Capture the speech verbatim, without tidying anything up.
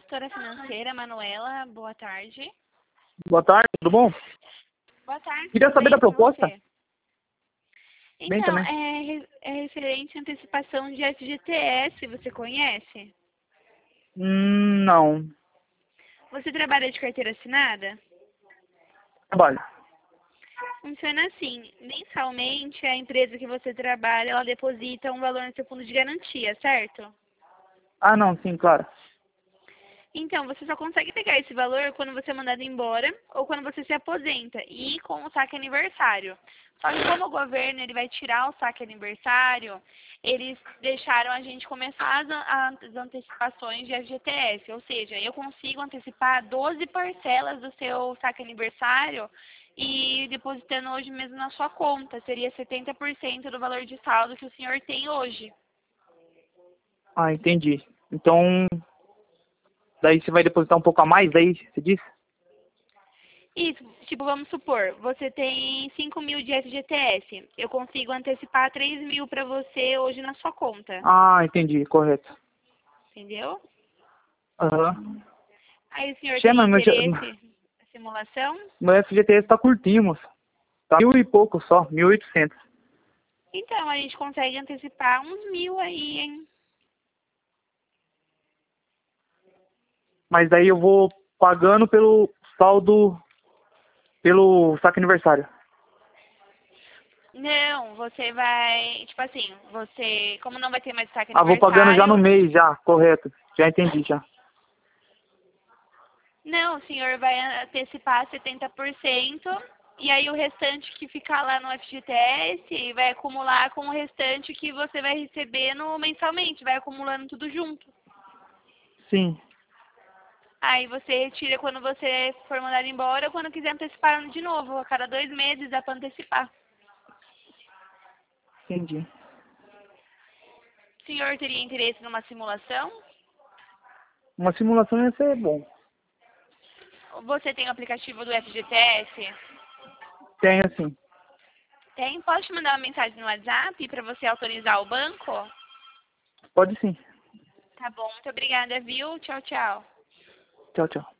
consultora financeira, Manuela. Boa tarde. Boa tarde, tudo bom? Boa tarde. Queria tudo saber bem da com proposta. você? Bem Então, também. é, re- é referente à antecipação de F G T S, você conhece? Hum, não. Você trabalha de carteira assinada? Trabalho. Funciona assim, mensalmente a empresa que você trabalha, ela deposita um valor no seu fundo de garantia, certo? Ah, não, sim, claro. Então, você só consegue pegar esse valor quando você é mandado embora ou quando você se aposenta e com o saque aniversário. Só que como o governo ele vai tirar o saque aniversário, eles deixaram a gente começar as, an- as antecipações de F G T S, ou seja, eu consigo antecipar doze parcelas do seu saque aniversário e depositando hoje mesmo na sua conta, seria setenta por cento do valor de saldo que o senhor tem hoje. Ah, entendi. Então, daí você vai depositar um pouco a mais, daí você disse? Isso, tipo, vamos supor, você tem cinco mil de F G T S. Eu consigo antecipar três mil para você hoje na sua conta. Ah, entendi, correto. Entendeu? Aham. Aí o senhor Chama, teria meu, interesse na simulação? meu F G T S tá curtinho, moço. Tá mil e pouco só, mil e oitocentos. Então, a gente consegue antecipar uns mil aí, hein? Mas daí eu vou pagando pelo saldo, pelo saque aniversário. Não, você vai, tipo assim, você, como não vai ter mais saque Ah, vou pagando já no aniversário, mês, já, correto. Já entendi, já. não, o senhor vai antecipar setenta por cento e aí o restante que ficar lá no F G T S vai acumular com o restante que você vai recebendo mensalmente, vai acumulando tudo junto. Sim, Aí você retira quando você for mandado embora ou quando quiser antecipar de novo. A cada dois meses dá para antecipar. entendi. O senhor teria interesse numa simulação? Uma simulação ia ser bom. Você tem o aplicativo do F G T S? Tem, assim. Tem? Posso te mandar uma mensagem no WhatsApp para você autorizar o banco? Pode sim. Tá bom, muito obrigada, viu? Tchau, tchau. Tchau, tchau.